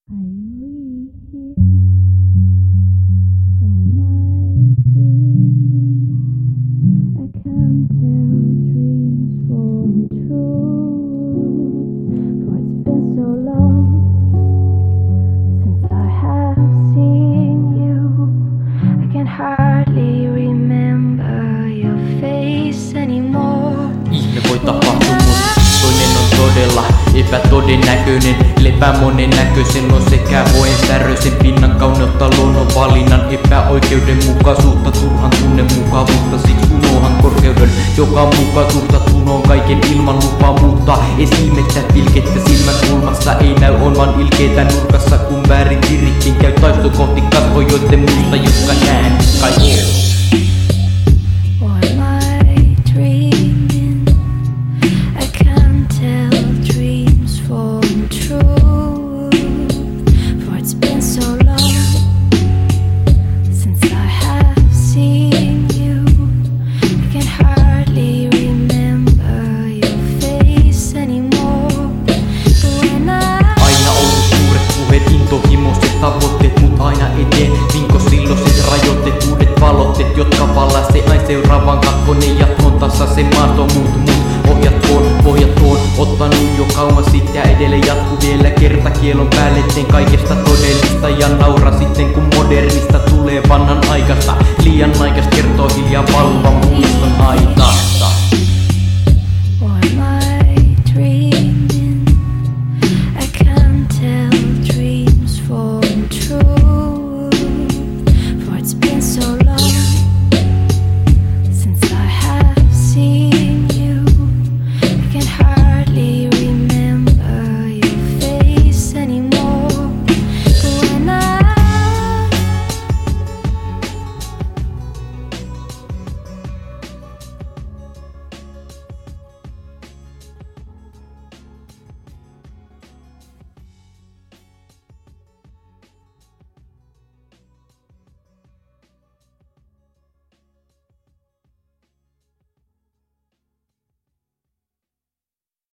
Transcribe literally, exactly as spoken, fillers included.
Are you really here? Or am I dreaming? I can't tell dreams from truth. For it's been so long since I have seen you. I can hardly remember your face anymore. Ihme voi tapahtua, mut toinen on todella epätodennäköinen. Lepää monen näköisen on sekä voen säröisen pinnan kauneutta, luonnon valinnan epäoikeudenmukaisuutta, turhan tunnemukavuutta. Siksi unohan korkeuden, joka mukaan turta tunoon kaiken ilman lupaa muuttaa. Esimettä pilkettä silmän kulmassa ei näy, on vaan ilkeitä nurkassa, kun väärin kirikkin käy taisto kohti kasvojoiden musta, jotka näen kaikki. Intohimoiset tavoitteet, mut aina eteen vinkosilloiset rajoitteet, uudet valotteet, jotka valaisee aina seuraavan kakkonen jatkon tasaisen maasto muut muut ohjatkoon, pohjatkoon, ottanut jo kauan sit ja edelleen jatku vielä kertakielon päälle, teen kaikesta todellista ja naura sitten kun modernista tulee vanhan aikasta, liian aikas kertoo hiljaa valvan muiston haitasta.